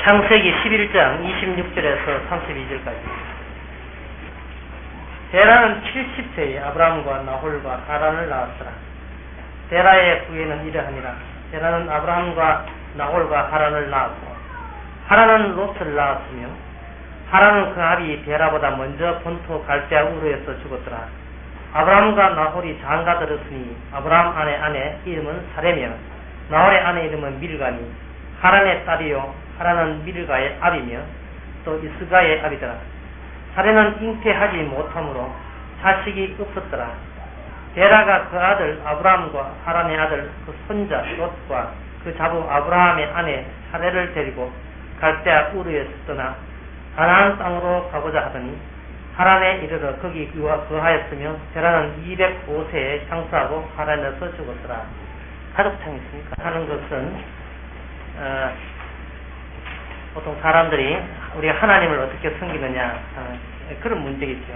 창세기 11장 26절에서 32절까지. 데라는 70세에 아브라함과 나홀과 하란을 낳았더라. 데라의 후예는 이러하니라. 데라는 아브라함과 나홀과 하란을 낳았고, 하란은 롯을 낳았으며, 하란은 그 아비 데라보다 먼저 본토 갈대아 우르에서 죽었더라. 아브라함과 나홀이 장가들었으니 아브라함 아내 이름은 사레며 나홀의 아내 이름은 밀가니, 하란의 딸이요 하란은 밀가의 아비며 또 이스가의 아비더라. 사레는 잉태하지 못하므로 자식이 없었더라. 데라가 그 아들 아브라함과 하란의 아들 그 손자 롯과 그 자부 아브라함의 아내 사레를 데리고 갈대아 우르에서 떠나 가나안 땅으로 가고자 하더니 하란에 이르러 거기 거하였으며 데라는 205세에 장수하고 하란에서 죽었더라. 가족창이 있으니까 하는 것은 보통 사람들이 우리가 하나님을 어떻게 섬기느냐 하는 그런 문제겠죠.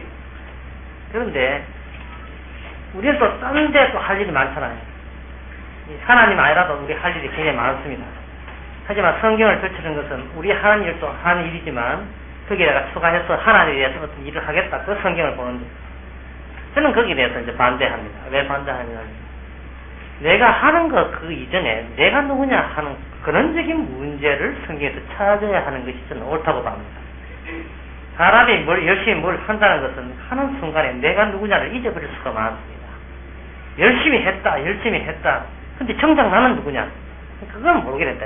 그런데 우리는 또 딴 데 또 할 일이 많잖아요. 하나님 아니라도 우리 할 일이 굉장히 많습니다. 하지만 성경을 펼치는 것은 우리 하는 일도 하는 일이지만 거기에다가 추가해서 하나님에 대해서 어떤 일을 하겠다. 그 성경을 보는데 저는 거기에 대해서 이제 반대합니다. 왜 반대하냐면 내가 하는 것 그 이전에 내가 누구냐 하는 근원적인 문제를 성경에서 찾아야 하는 것이 저는 옳다고 봅니다. 사람이 열심히 뭘 한다는 것은 하는 순간에 내가 누구냐를 잊어버릴 수가 많습니다. 열심히 했다. 근데 정작 나는 누구냐? 그건 모르게 된다.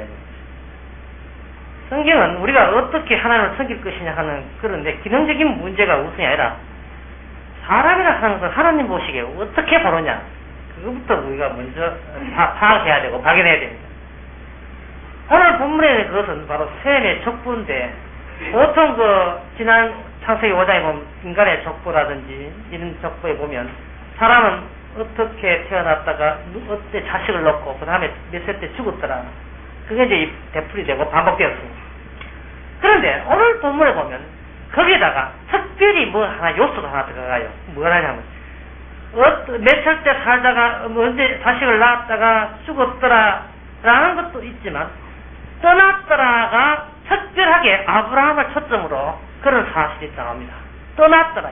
성경은 우리가 어떻게 하나님을 섬길 것이냐 하는 그런데 기능적인 문제가 우선이 아니라 사람이라 하는 것은 하나님 보시기에 어떻게 보느냐 그것부터 우리가 먼저 파악해야 되고 발견해야 됩니다. 오늘 본문의 그것은 바로 셈의 족보인데 보통 지난 창세기 5장에 보면 인간의 족보라든지 이런 족보에 보면 사람은 어떻게 태어났다가 어때 자식을 낳고 그 다음에 몇 세 때 죽었더라. 그게 이제 되풀이 되고 반복되었습니다. 그런데 오늘 본문에 보면 거기에다가 특별히 뭐 하나 요소가 하나 들어가요. 뭐라냐면 몇살 때 살다가 언제 자식을 낳았다가 죽었더라 라는 것도 있지만 떠났더라가 특별하게 아브라함을 초점으로 그런 사실이 있다고 떠났더라.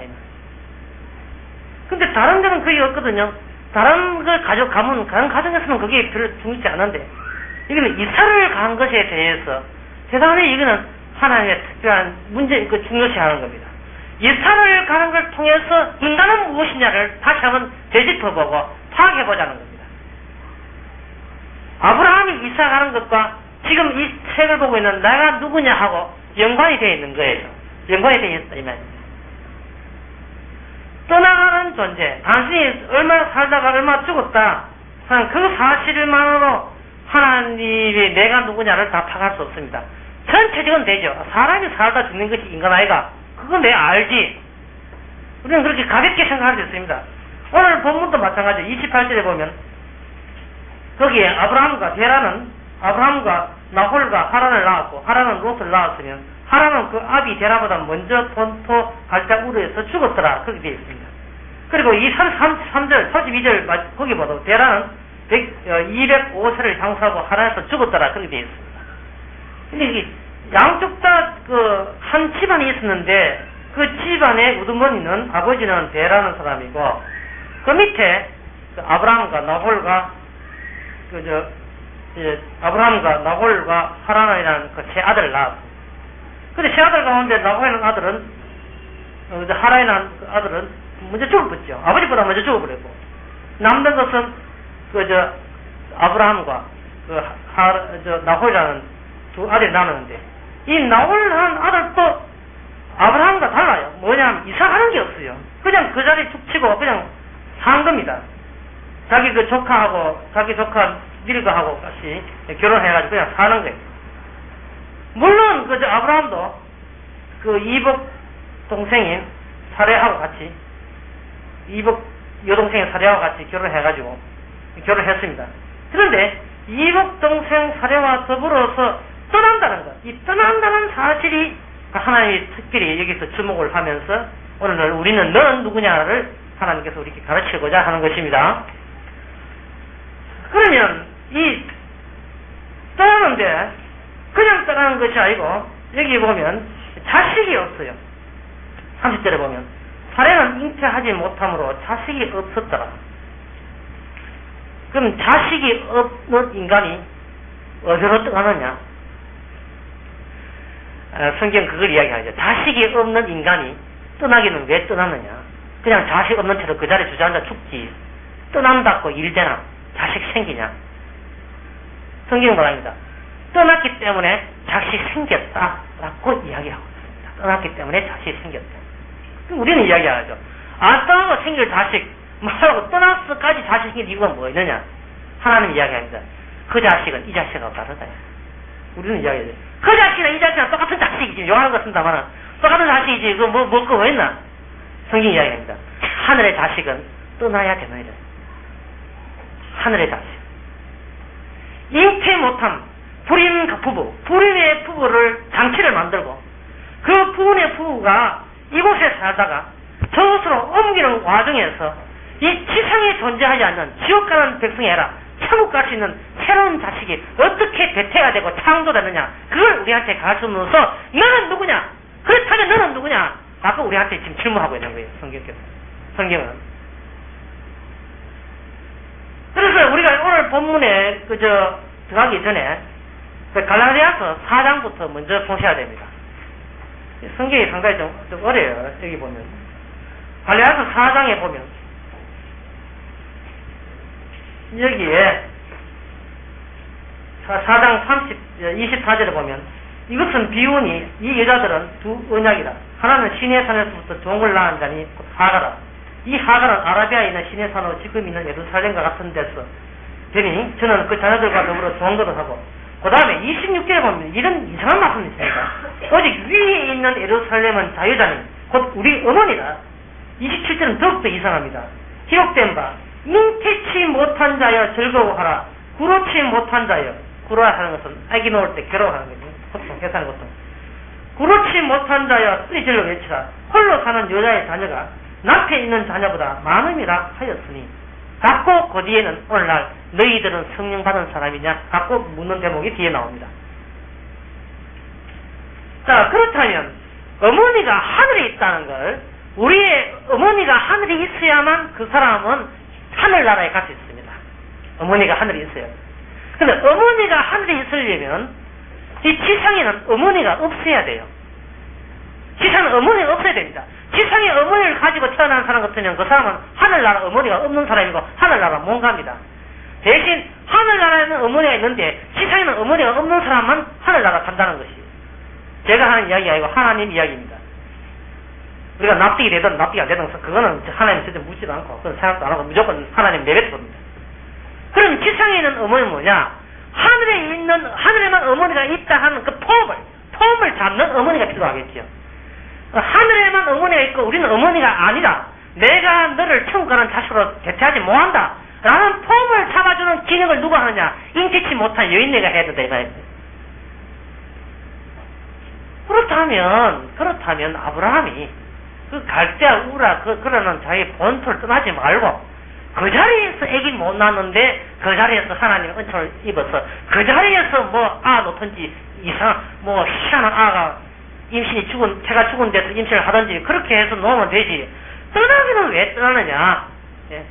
근데 다른 데는 그게 없거든요. 다른 가족 가문, 다른 가정에서는 그게 별로 중요치 않은데 이거는 이사를 간 것에 대해서 대단히 이거는 하나님의 특별한 문제, 중요시하는 겁니다. 이사를 가는 걸 통해서 인간은 무엇이냐를 다시 한번 되짚어보고 파악해보자는 겁니다. 아브라함이 이사 가는 것과 지금 이 책을 보고 있는 내가 누구냐 하고 연관이 되어 있는 거예요. 연관이 되어 있다 이 말입니다. 떠나가는 존재, 단순히 얼마 살다가 얼마 죽었다 하는 그 사실만으로 하나님이 내가 누구냐를 다 파악할 수 없습니다. 전체적은 되죠. 사람이 살다 죽는 것이 인간 아이가 그건 내가 알지. 우리는 그렇게 가볍게 생각할 수 있습니다. 오늘 본문도 마찬가지로 28절에 보면 거기에 아브라함과 데라는 아브라함과 나홀과 하란을 낳았고 하란은 롯을 낳았으면 하란은 그 아비 데라보다 먼저 본토 갈대아 우르에서 죽었더라. 그렇게 되어 있습니다. 그리고 이 33절, 32절 거기 봐도 데라는 205세를 장수하고 하란에서 죽었더라. 그렇게 되어 있습니다. 근데 이게 양쪽 다 한 집안이 있었는데 그 집안의 우두머니는 아버지는 데라는 사람이고 그 밑에 아브라함과 나홀과 아브라함과 나홀과 하란이라는 그 세 아들을 낳았습니다. 근데 세 아들 가운데 나홀이라는 아들은 하란이라는 아들은 먼저 죽어버렸죠. 아버지보다 먼저 죽어버렸고 남는 것은 아브라함과 나홀이라는 두 아들이 남았는데 이 나홀이라는 아들도 아브라함과 달라요. 뭐냐면 이사하는 게 없어요. 그냥 그 자리 툭 치고 그냥 산 겁니다. 자기 자기 조카 밀가하고 같이 결혼해가지고 그냥 사는 거예요. 물론 아브라함도 이복 동생인 사레하고 같이 이복 여동생인 사레와 같이 결혼해가지고 결혼했습니다. 그런데 이복 동생 사레와 더불어서 떠난다는 것, 이 떠난다는 사실이 하나님이 특별히 여기서 주목을 하면서 오늘 우리는 너는 누구냐를 하나님께서 우리에게 가르치고자 하는 것입니다. 그러면 이 떠나는데 그냥 떠나는 것이 아니고 여기 보면 자식이 없어요. 30절에 보면 사례는 잉태하지 못함으로 자식이 없었더라. 그럼 자식이 없는 인간이 어디로 떠나느냐? 성경 그걸 이야기하죠. 자식이 없는 인간이 떠나기는 왜 떠나느냐? 그냥 자식 없는 채로 그 자리에 주저앉아 죽지. 떠난다고 일되나? 자식 생기냐? 성경은 말합니다. 떠났기 때문에 자식 생겼다라고 이야기하고 있습니다. 떠났기 때문에 자식이 생겼다. 그럼 우리는 이야기하죠. 안 떠나고 생길 자식 말하고 떠났어까지 자식 생길 이유가 뭐 있느냐? 하나님 이야기합니다. 그 자식은 이 자식하고 다르다. 우리는 이야기하죠. 그 자식이나 이 자식이나 똑같은 자식이지. 요한한 거 쓴다마는 똑같은 자식이지. 그거 뭐 있나? 성경 이야기합니다. 하늘의 자식은 떠나야 되느니라. 하늘의 자식. 잉태 못함 불임 부부, 불임의 부부를 장치를 만들고 그 부인의 부부가 이곳에 살다가 저곳으로 옮기는 과정에서 이 지상에 존재하지 않는 지옥 가는 백성이 아니라 천국 갈 수 있는 새로운 자식이 어떻게 배태가 되고 창조되느냐, 그걸 우리한테 가르쳐주면서 너는 누구냐? 그렇다면 너는 누구냐? 라고 우리한테 지금 질문하고 있는 거예요. 성경은. 그래서 우리가 오늘 본문에 들어가기 전에 갈라디아서 4장부터 먼저 보셔야 됩니다. 성경이 상당히 좀 어려요. 여기 보면 갈라디아서 4장에 보면 여기에 4장 24절에 보면 이것은 비유니 이 여자들은 두 언약이라. 하나는 시내 산에서부터 종을 낳은 자니 하가라. 이 하가는 아라비아에 있는 시내 산으로 지금 있는 예루살렘과 같은 데서 되니 저는 그 자녀들과 더불어 종도를 하고, 그 다음에 26절에 보면 이런 이상한 말씀이 있습니다. 오직 위에 있는 예루살렘은 자유자니 곧 우리 어머니라. 27절은 더욱더 이상합니다. 기록된 바 잉태치 못한 자여 즐거워하라. 구로치 못한 자여. 구로라 하는 것은 아기 놓을 때 괴로워하는 거죠. 고통, 계산의 고통. 구로치 못한 자여 소리질러 외치라. 홀로 사는 여자의 자녀가 남편에 있는 자녀보다 많음이라 하였으니. 갖고 그 뒤에는 오늘날 너희들은 성령 받은 사람이냐? 갖고 묻는 대목이 뒤에 나옵니다. 자, 그렇다면 어머니가 하늘에 있다는 걸, 우리의 어머니가 하늘에 있어야만 그 사람은 하늘나라에 갈 수 있습니다. 어머니가 하늘에 있어요. 근데 어머니가 하늘에 있으려면 이 지상에는 어머니가 없어야 돼요. 지상에 어머니가 없어야 됩니다. 지상에 어머니를 가지고 태어난 사람 같으면 그 사람은 하늘나라 어머니가 없는 사람이고 하늘나라 못 갑니다. 대신 하늘나라에는 어머니가 있는데 지상에는 어머니가 없는 사람만 하늘나라 간다는 것이 제가 하는 이야기가 아니고 하나님 이야기입니다. 우리가 납득이 되든 납득이 안 되든 그거는 하나님 절대 묻지도 않고 그건 생각도 안 하고 무조건 하나님 내뱉을 겁니다. 그럼 지상에 있는 어머니는 뭐냐? 하늘에만 어머니가 있다 하는 그 폼을 잡는 어머니가 필요하겠죠. 하늘에만 어머니가 있고 우리는 어머니가 아니라 내가 너를 천국 가는 자식으로 대체하지 못한다 라는 폼을 잡아주는 기능을 누가 하느냐? 잉태치 못한 여인네가 해야 된다 이 말이에요. 그렇다면 아브라함이 그 갈대아 우라 그러는 자기 본토를 떠나지 말고 그 자리에서 애기 못 낳았는데 그 자리에서 하나님 은총을 입어서 그 자리에서 놓든지 희한한 아가 태가 죽은 데서 임신을 하든지 그렇게 해서 놓으면 되지. 떠나기는 왜 떠나느냐? 예.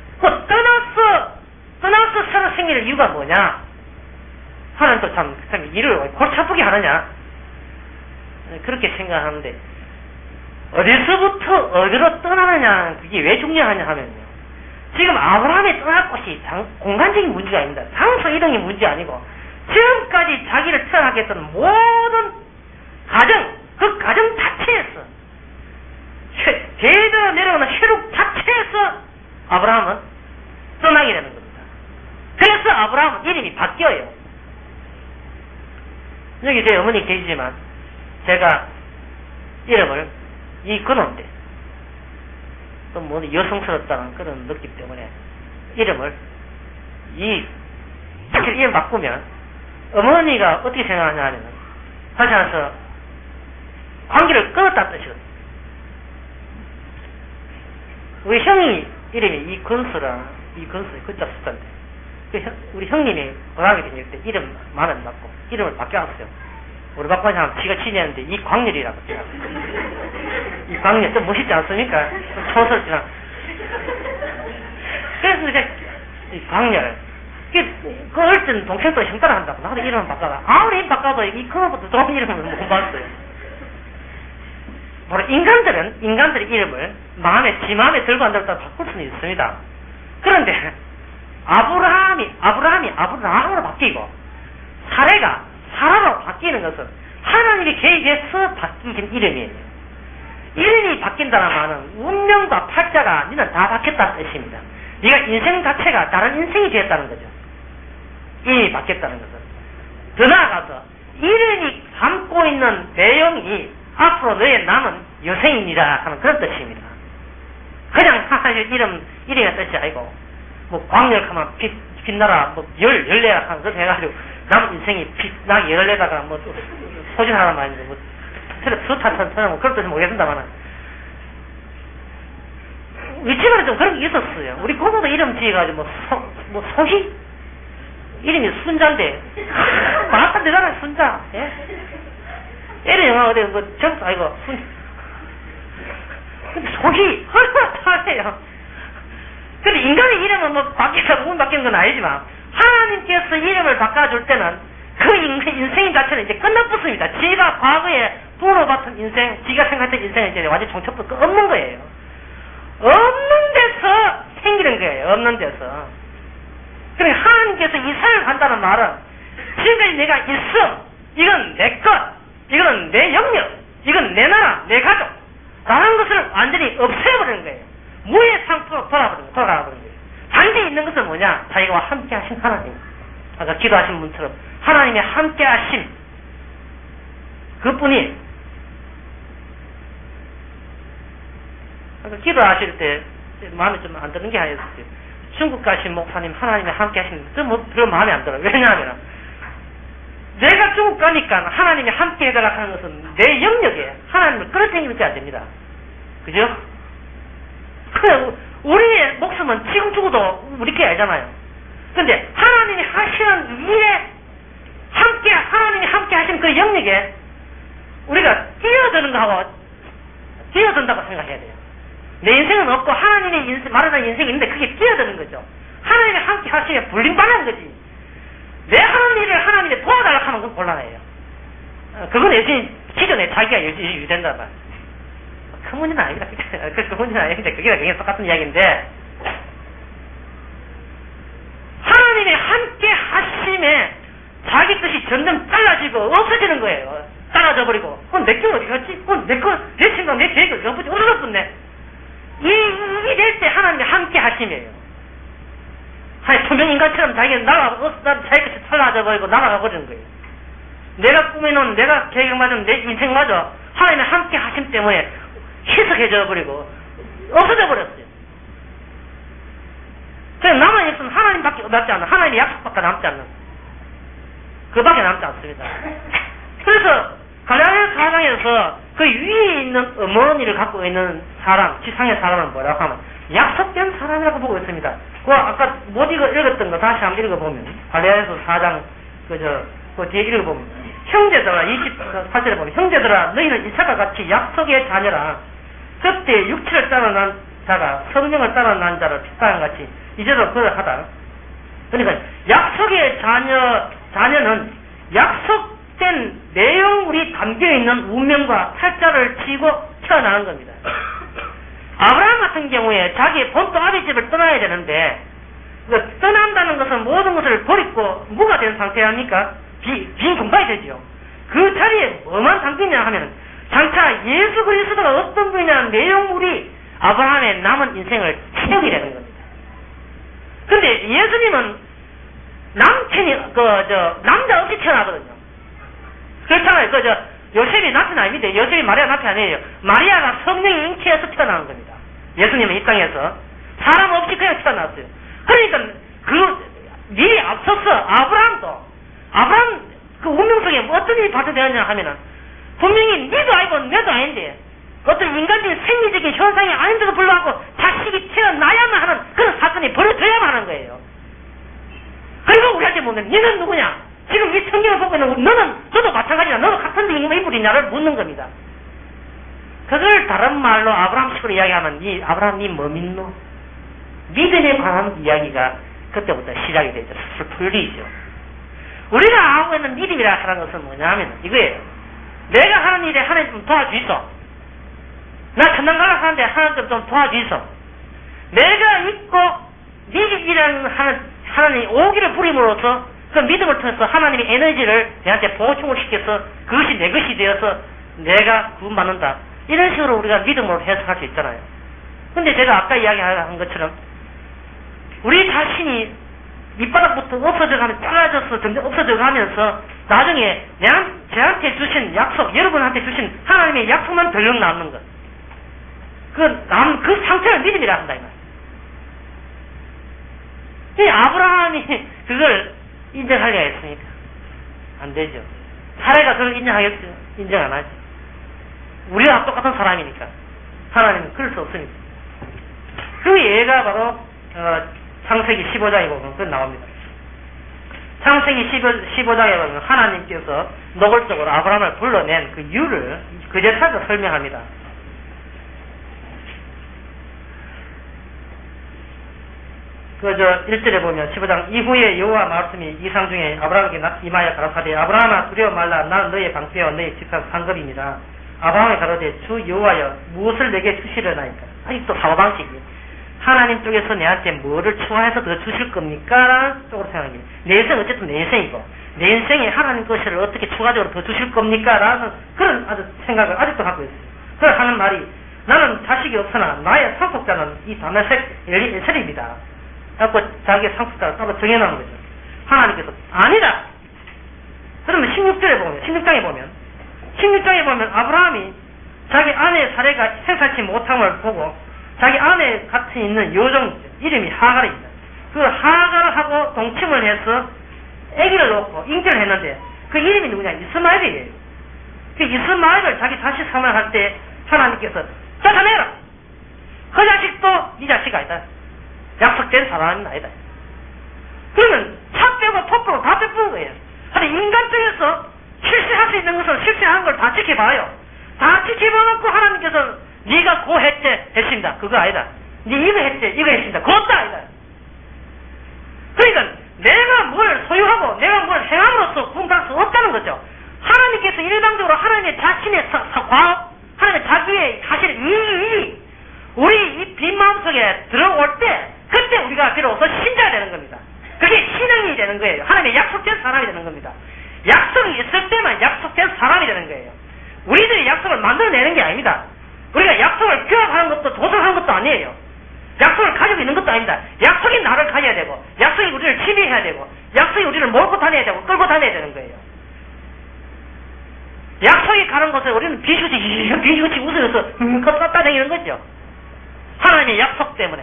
떠나서 새로 생길 이유가 뭐냐? 하나님도 참 일을 골치 아프게 하느냐? 그렇게 생각하는데 어디서부터 어디로 떠나느냐 그게 왜 중요하냐 하면요. 지금 아브라함이 떠날 곳이 공간적인 문제가 아닙니다. 장소 이동이 문제 아니고 지금까지 자기를 태어나게 했던 모든 그 가정 자체에서 대대로 내려오는 혈육 자체에서 아브라함은 떠나게 되는 겁니다. 그래서 아브라함은 이름이 바뀌어요. 여기 제 어머니 계시지만 제가 이름을 이근호인데 또 여성스럽다는 그런 느낌 때문에 이름을 이름 바꾸면 어머니가 어떻게 생각하냐 하면 다시 한번 관계를 끊었다는 뜻이거든요. 우리 형이 이름이 이근수라 근자 숫자인데 우리 형님이 고등학교 다닐 때 이름 만원 받고 이름을 바뀌었어요. 우리 박관이 하면 지가 치냐는데 이 광렬이라고 제가. 이 광렬 좀 멋있지 않습니까? 초설지나. 그래서 이제 이 광렬. 그 어쨌든 동생도 형 따라 한다고. 나도 이름을 바꿔라. 아무리 이름 바꿔도 이 그거부터 좋은 이름을 못 봤어요. 바로 인간들의 이름을 지 마음에 들고 안 들었다 바꿀 수는 있습니다. 그런데 아브라함이 아브라함으로 바뀌고 사례가 사라로 바뀌는 것은 하나님의 계획에서 바뀐 이름이에요. 이름이 바뀐다는 말은 운명과 팔자가 니는 다 바뀌었다는 뜻입니다. 네가 인생 자체가 다른 인생이 되었다는 거죠. 이름이 바뀌었다는 것은. 더 나아가서 이름이 담고 있는 내용이 앞으로 너의 남은 여생이니라 하는 그런 뜻입니다. 그냥 사실 이름의 뜻이 아니고 뭐 광역하면 빛나라 뭐 열내라 하는 거 해가지고 남은 인생이 빛나게 열내다가 뭐 소진하란 말인데 뭐 수타천처럼 그런 뜻은 모르겠습니다만은 위치가 좀 그런 게 있었어요. 우리 고모도 이름 지어가지고 뭐 소희 이름이 순자인데 말았다 되잖아요. 순자. 예? 애를 영화 어디 뭐 정수 아이고 근데 소희 하네요. 근데 인간의 이름은 뭐 운 바뀌는 건 아니지만 하나님께서 이름을 바꿔줄 때는 그 인생 자체는 이제 끝나붙습니다. 지가 과거에 부모로 받은 인생, 지가 생각했던 인생은 이제 완전 정체부터 없는 거예요. 없는 데서 생기는 거예요. 없는 데서. 그러니까 하나님께서 이사를 간다는 말은 지금까지 내가 있어. 이건 내 것. 이건 내 영역. 이건 내 나라, 내 가족. 라는 것을 완전히 없애버리는 거예요. 무의 상태로 돌아가버리는 거예요. 단지 있는 것은 뭐냐? 자기와 함께 하신 하나님. 아까 기도하신 분처럼 하나님의 함께 하심. 그뿐이. 아까 기도하실 때 마음에 좀 안 드는 게 하나 있었어요. 중국 가신 목사님 하나님의 함께 하심. 그 마음에 안 들어요. 왜냐하면 내가 중국 가니까 하나님이 함께 해달라 하는 것은 내 영역에 하나님을 끌어당기면 안 됩니다. 그죠? 우리의 목숨은 지금 죽어도 우리께 알잖아요. 근데 하나님이 하시는 일에 하나님이 함께 하신 그 영역에 우리가 뛰어드는 거하고 뛰어든다고 생각해야 돼요. 내 인생은 없고 하나님의 말하는 인생이 있는데 그게 뛰어드는 거죠. 하나님이 함께 하시면 불림반하는 거지. 내 하는 일을 하나님이 도와달라고 하는 건 곤란해요. 그건 여전히 기존에 자기가 여전히 유된다 말. 그 문제는 아닙니다. 그 문제는 아닌데 그게 굉장히 똑같은 이야기인데 하나님이 함께 하심에 자기 뜻이 점점 잘라지고 없어지는 거예요. 잘라져 버리고 내 거 어디 갔지? 내 생각 내 계획이 어디 갔지? 없어졌네. 이게 될 때 하나님이 함께 하심이에요. 투명 인간처럼 자기 것이 잘라져 버리고 날아가 버리는 거예요. 내가 꾸며놓은 내가 계획맞은 내 인생마저 하나님이 함께 하심 때문에 희석해져 버리고 없어져 버렸어요. 그냥 남아있으면 하나님밖에 남지 않는 하나님의 약속밖에 남지 않는 그밖에 남지 않습니다. 그래서 갈라디아 4장에서 그 위에 있는 어머니를 갖고 있는 사람, 지상의 사람은 뭐라고 하면 약속된 사람이라고 보고 있습니다. 그 아까 못 읽었던 거 다시 한번 읽어보면 갈라디아서 4장 그 뒤에 읽어보면 형제들아 28절에 보면 형제들아 너희는 이삭과 같이 약속의 자녀라. 그때 육체를 따라 난 자가 성령을 따라 난 자를 비슷한 같이 이제도 그러하다. 그러니까 약속의 자녀는 약속된 내용물이 담겨있는 운명과 팔자를 치고 태어나는 겁니다. 아브라함 같은 경우에 자기의 본토 아비 집을 떠나야 되는데 떠난다는 것은 모든 것을 버리고 무가 된 상태 아닙니까? 빈 공간이 되죠. 그 자리에 뭐만 담기냐 하면 장차 예수 그리스도가 어떤 분이냐는 내용물이 아브라함의 남은 인생을 채우게 되는 겁니다. 근데 예수님은 남편이 남자 없이 태어나거든요. 그렇잖아요. 요셉이 남편 아닙니다. 요셉이 마리아 남편 아니에요. 마리아가 성령이 잉태해서 태어난 겁니다. 예수님은 이 땅에서 사람 없이 그냥 태어났어요. 그러니까 미리 앞서서 아브라함 그 운명 속에 어떤 일이 발생되었냐 하면은 분명히 니도 아니고 내도 아닌데 어떤 인간적인 생리적인 현상이 아닌데도 불구하고 자식이 태어나야만 하는 그런 사건이 벌어져야만 하는 거예요. 그리고 우리한테 묻는 니는 누구냐? 지금 이 성경을 보고 있는 너도 마찬가지야. 너도 같은 인물이냐를 묻는 겁니다. 그걸 다른 말로 아브라함식으로 이야기하면 이 아브라함 니 뭐 믿노? 믿음에 관한 이야기가 그때부터 시작이 되죠. 풀리죠. 우리가 알고 있는 믿음이라 하는 것은 뭐냐면 이거예요. 내가 하는 일에 하나님 좀 도와주이소. 나 천당 가려고 하는데 하나님 좀 도와주이소. 내가 믿고 믿음이라는 하나님 오기를 부림으로써 그 믿음을 통해서 하나님의 에너지를 내한테 보충을 시켜서 그것이 내 것이 되어서 내가 구원받는다. 이런 식으로 우리가 믿음으로 해석할 수 있잖아요. 근데 제가 아까 이야기한 것처럼 우리 자신이 밑바닥부터 없어져가면서 작아져서 점점 없어져가면서 나중에 저한테 주신 약속, 여러분한테 주신 하나님의 약속만 덜렁 남는 것. 그 상태를 믿음이라 한다, 이 말. 이 아브라함이 그걸 인정하려 했으니까. 안 되죠. 사례가 그걸 인정하겠죠? 인정 안 하죠. 우리가 똑같은 사람이니까. 하나님은 그럴 수 없으니까. 그 예가 바로, 창세기 15장에 보면 그 나옵니다. 창세기 15장에 보면 하나님께서 노골적으로 아브라함을 불러낸 그 이유를 그제서도 설명합니다. 그저 1절에 보면 15장 이후에 여호와 말씀이 이상 중에 아브라함에게 임하여 가라사대 아브라함아 두려워 말라 나는 너의 방패와 너의 집합 상급입니다. 아브라함이 가로되 주 여호와여 무엇을 내게 주시려나이까. 아직도 사고방식이 하나님 쪽에서 내한테 뭐를 추가해서 더 주실 겁니까? 라는 쪽으로 생각합니다. 내 인생 어쨌든 내 인생이고 내 인생에 하나님 것을 어떻게 추가적으로 더 주실 겁니까? 라는 그런 아주 생각을 아직도 갖고 있어요. 그래서 하는 말이 나는 자식이 없으나 나의 상속자는 이 다메섹 엘리에셀입니다. 갖고 자기의 상속자를 따로 정해놓은 거죠. 하나님께서 아니다. 그러면 16장에 보면 아브라함이 자기 아내의 사례가 생산치 못함을 보고 자기 아내 같이 있는 요정 이름이 하갈입니다. 그 하갈하고 동침을 해서 아기를 놓고 잉태를 했는데 그 이름이 누구냐? 이스마엘이에요. 그 이스마엘을 자기 자식 삼아할 때 하나님께서 쫓아내라. 그 자식도 이 자식 아니다. 약속된 사람은 아니다. 그러면 차 빼고 포 빼고 다 빼는 거예요. 아니 인간적에서 실시할 수 있는 것은 실시하는 걸 다 지켜봐요. 다 지켜봐놓고 하나님께서 네가 그거 했습니다. 그거 아니다. 네 이거 했습니다. 그것도 아니다. 그러니까 내가 뭘 소유하고 내가 뭘 행함으로써 구원받을 수 없다는 거죠. 하나님께서 일방적으로 하나님의 자신의 과업, 하나님의 자기의 사실 이 우리 이 빈 마음속에 들어올 때 그때 우리가 비로소 신자가 되는 겁니다. 그게 신앙이 되는 거예요. 하나님의 약속된 사람이 되는 겁니다. 약속이 있을 때만 약속된 사람이 되는 거예요. 우리들이 약속을 만들어내는 게 아닙니다. 우리가 약속을 규약하는 것도 조성하는 것도 아니에요. 약속을 가지고 있는 것도 아닙니다. 약속이 나를 가져야 되고 약속이 우리를 지배해야 되고 약속이 우리를 몰고 다녀야 되고 끌고 다녀야 되는 거예요. 약속이 가는 곳에 우리는 비슈치 웃으면서 껐다 다니는 거죠. 하나님의 약속 때문에.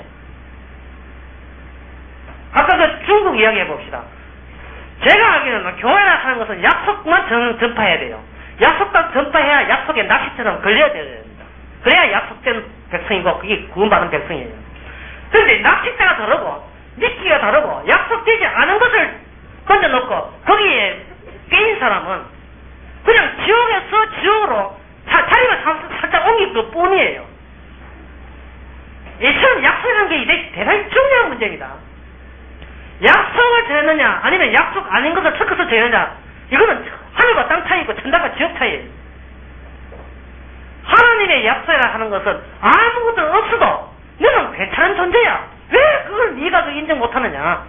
아까 그 중국 이야기 해봅시다. 제가 알기로는 교회나 하는 것은 약속만 전파해야 돼요. 약속만 전파해야 약속의 낚시처럼 걸려야 됩니다. 그래야 약속된 백성이고 그게 구원받은 백성이에요. 그런데 낚싯대가 다르고 미끼가 다르고 약속되지 않은 것을 던져놓고 거기에 깨인 사람은 그냥 지옥에서 지옥으로 자리를 살짝 옮길 것 뿐이에요. 이처럼 약속이라는 게 대단히 중요한 문제입니다. 약속을 정했느냐 아니면 약속 아닌 것을 섞어서 정했느냐 이거는 하늘과 땅 차이고 천당과 지옥 차이예요. 하나님의 약속이라 하는 것은 아무것도 없어도 너는 괜찮은 존재야. 왜 그걸 네가 인정 못하느냐.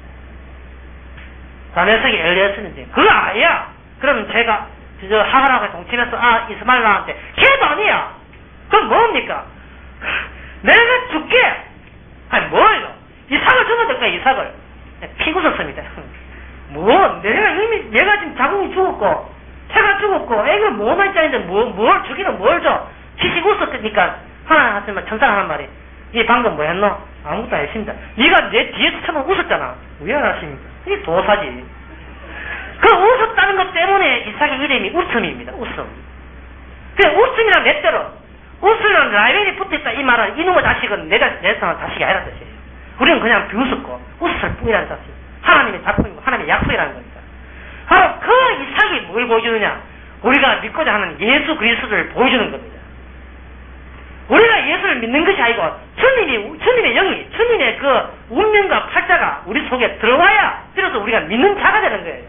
다메섹의 엘리에셀인지 그거 아니야. 그럼 제가 하갈하고 동침해서 이스마엘한테 걔도 아니야. 그럼 뭡니까? 내가 줄게. 아니 뭐예요? 이삭을 주면 될까 이삭을. 피고섰습니다. 내가 지금 자궁이 죽었고 새가 죽었고 애가 뭐만 짜는데 뭘 주기는 뭘 줘. 피식 웃었으니까 하나 하지만 천사가 하는 말이 이 방금 뭐 했노? 아무것도 안 했습니다. 네가 내 뒤에서 처음 웃었잖아. 왜 안 하십니까? 이게 도사지. 그 웃었다는 것 때문에 이삭의 이름이 웃음입니다. 웃음. 그 웃음이란 몇 대로 웃음이란 라벨이 붙어있다 이 말은 이놈의 자식은 내 자식이 아니라는 뜻이에요. 우리는 그냥 비웃었고 웃을 뿐이라는 자식. 하나님의 작품이고 하나님의 약속이라는 겁니다. 바로 그 이삭이 뭘 보여주느냐? 우리가 믿고자 하는 예수 그리스도를 보여주는 겁니다. 우리가 예수를 믿는 것이 아니고 주님의 영이, 주님의 그 운명과 팔자가 우리 속에 들어와야 비로소 우리가 믿는 자가 되는 거예요.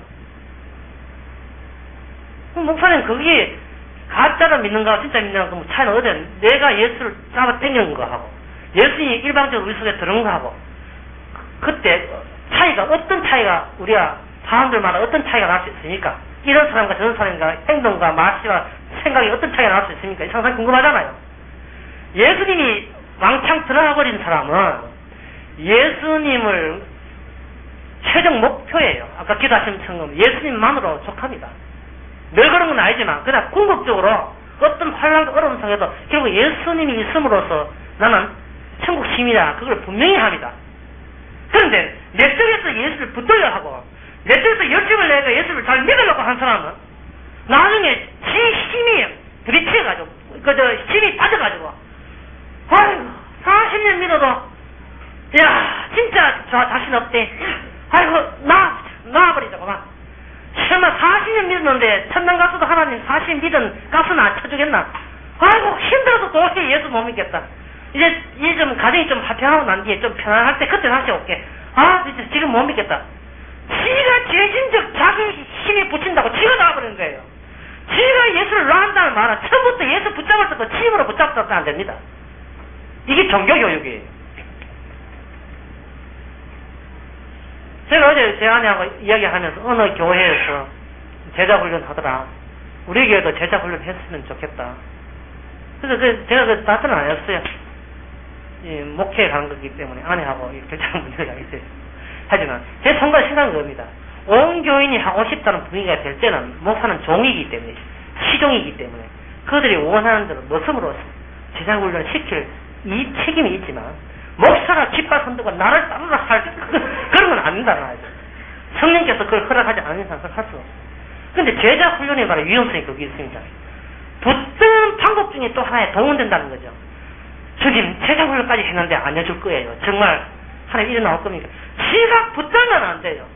목사님, 거기 가짜로 믿는 거하고 진짜 믿는 거하고 차이는 어디야? 내가 예수를 잡아 당기는 거하고 예수님이 일방적으로 우리 속에 들어온 거하고 그때 차이가, 어떤 차이가, 우리가 사람들마다 어떤 차이가 날 수 있습니까? 이런 사람과 저런 사람과 행동과 말씨와 생각이 어떤 차이가 날 수 있습니까? 상당히 궁금하잖아요. 예수님이 왕창 들어가 버린 사람은 예수님을 최종 목표예요. 아까 기도하신 것처럼 예수님만으로 족합니다. 늘 그런 건 아니지만 그냥 궁극적으로 어떤 환란과 어려움 속에도 결국 예수님이 있음으로써 나는 천국 시민이다, 그걸 분명히 합니다. 그런데 내 쪽에서 예수를 붙들려 하고 내 쪽에서 열심을 내가 예수를 잘 믿으려고 한 사람은 나중에 지 힘이 부딪혀가지고 힘이 빠져가지고 아이고 40년 믿어도 야 진짜 저 자신 없대. 아이고 나와버리자고 막. 설마 40년 믿었는데 천당 가서도 하나님 40년 믿은 값은 안 쳐주겠나? 아이고 힘들어서 도저히 예수 못 믿겠다. 이제 좀 가정이 좀 화평하고 난 뒤에 좀 편안할 때 그때 다시 올게. 아 진짜 지금 못 믿겠다. 지가 죄진적 자기 힘이 붙인다고 지가 나와버리는 거예요. 지가 예수를 놔한다는 말은 처음부터 예수 붙잡을 때도 힘으로 붙잡아서는 안 됩니다. 이게 종교교육이에요. 제가 어제 제 아내하고 이야기하면서 어느 교회에서 제자훈련 하더라. 우리 교회도 제자훈련 했으면 좋겠다. 그래서 제가 답변을 안 했어요. 목회에 가는 거기 때문에 아내하고 결정한 문제가 있어요. 하지만 제 성과를 생각한 겁니다. 온 교인이 하고 싶다는 분위기가 될 때는 목사는 종이기 때문에, 시종이기 때문에 그들이 원하는 대로 모습으로 제자훈련을 시킬 이 책임이 있지만 목사가 깃발 손들고 나를 따르라 할 그런 건 안 된다는 말이죠. 성령께서 그걸 허락하지 않는 이상 그걸 할 수가 없어요. 그런데 제자훈련에 관한 위험성이 거기 있습니다. 붙드는 방법 중에 또 하나에 동원된다는 거죠. 주님 제자훈련까지 했는데 안 해줄 거예요. 정말 하나님 일이 나올 겁니까? 지가 붙들면 안 돼요.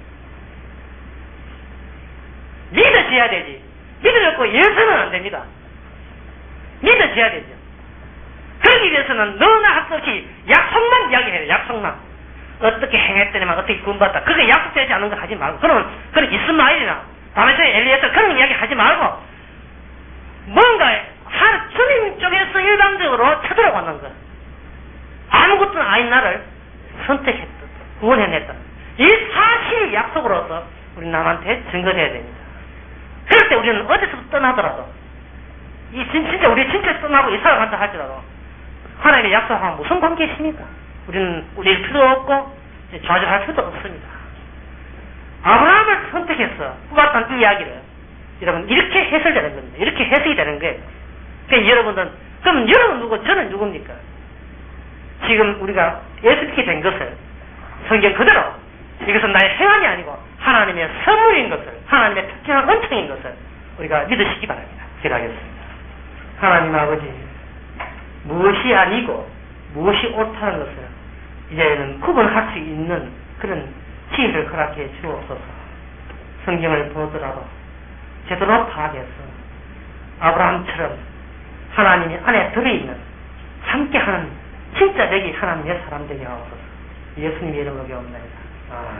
믿어져야 되지. 믿어졌고 예수는 안 됩니다. 믿어져야 되죠. 그러기 위해서는 너나 할 수 없이 약속만 이야기해요. 약속만. 어떻게 행했더니만 어떻게 구원받다. 그게 약속되지 않은 거 하지 말고. 그러면 이스마엘이나 다메섹의 엘리에서 그런 이야기 하지 말고 뭔가 주님 쪽에서 일방적으로 쳐들어가는 거. 아무것도 아닌 나를 선택했다. 구원해냈다. 이 사실이 약속으로서 우리 남한테 증거돼야 됩니다. 그럴 때 우리는 어디서부터 떠나더라도 진짜 우리 진짜 떠나고 이사를 간다 할지라도 하나님의 약속하면 무슨 관계 있습니까? 우리는 우리일 필요 없고 좌절할 필요도 없습니다. 아브라함을 선택해서 뽑았던 이 이야기를 여러분 이렇게 해설되는 겁니다. 이렇게 해석이 되는 거예요. 그러니까 여러분은 그럼 여러분 누구 저는 누굽니까? 지금 우리가 예수 믿게 된 것을 성경 그대로 이것은 나의 행함이 아니고 하나님의 선물인 것을, 하나님의 특별한 은총인 것을 우리가 믿으시기 바랍니다. 기도하겠습니다. 하나님 아버지, 무엇이 아니고 무엇이 옳다는 것을 이제는 구분할 수 있는 그런 지혜를 허락해 주옵소서. 성경을 보더라도 제대로 파악해서 아브라함처럼 하나님이 안에 들어있는 함께하는 진짜 되기 하나님의 사람 되게 하옵소서. 예수님의 이름으로 기도합니다.